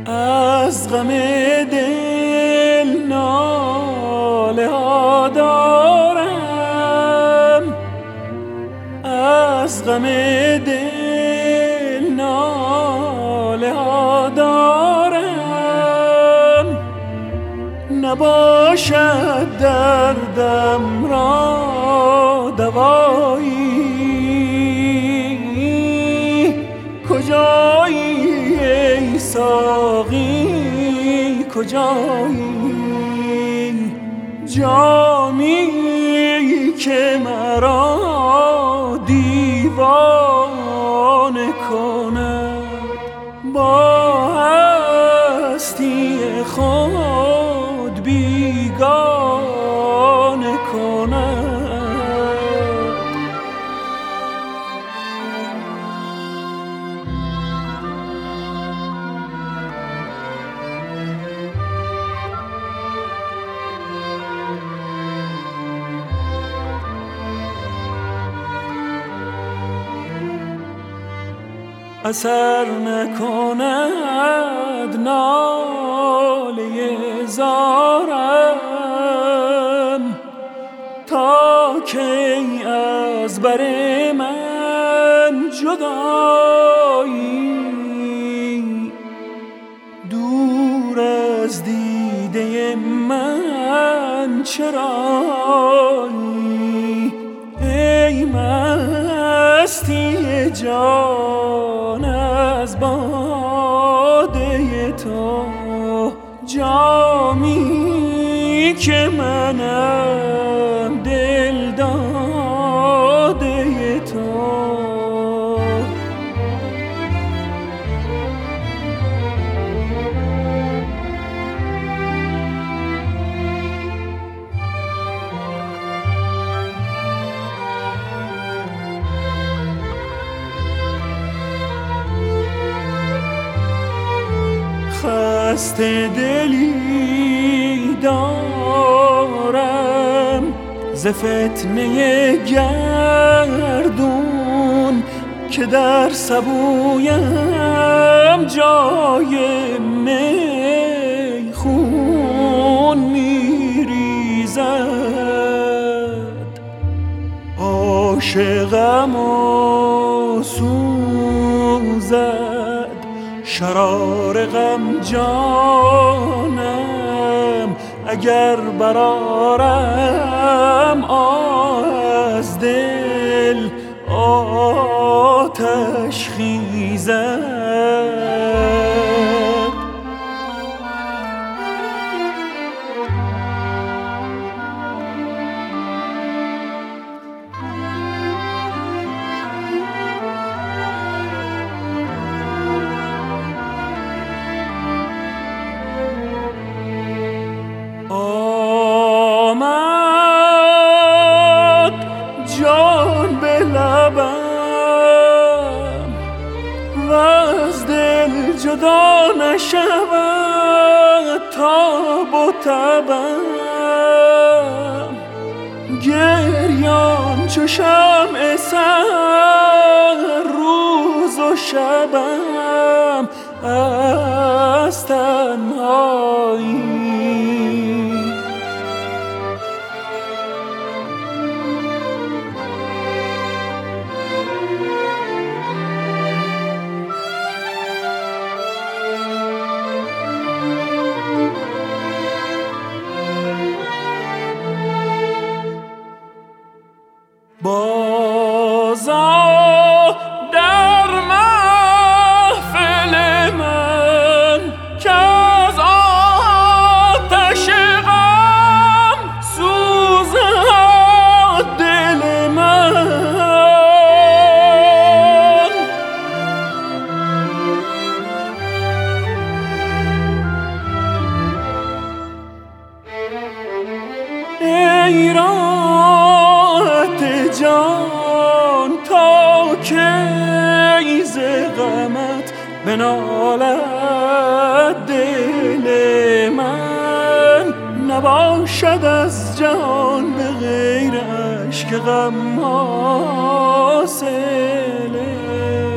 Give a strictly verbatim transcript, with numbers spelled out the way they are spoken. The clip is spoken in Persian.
از غم دل ناله ها دارم، از غم دل ناله ها دارم. نباشد دردم را دوایی، کجایی ای ساقی کجایی؟ جامی که مرا دیوانه کند، با هستی خود بیگانه کند. اثر نکند ناله زارم، تا کی از بر من جدایی؟ دور از دیده من چرایی؟ ای مستی جان از باده تو، جامی که منم دل داده تو. خسته دلی دارم ز فتنه گردون، که در سبویم جای می خون میریزد. عاشقم و سوزد شرار غم جانم، اگر برارم از دل آتش خیزد. جدا نشود تاب و تبم، گریان چو شمع سحر روز و شبم از تنهایی. بازا در محفل من که از آتش غم سوزد دل من. ای راحت جان تا کی ز غمت بنالد دل من، نباشد از جان به غیر اشک غم حاصله.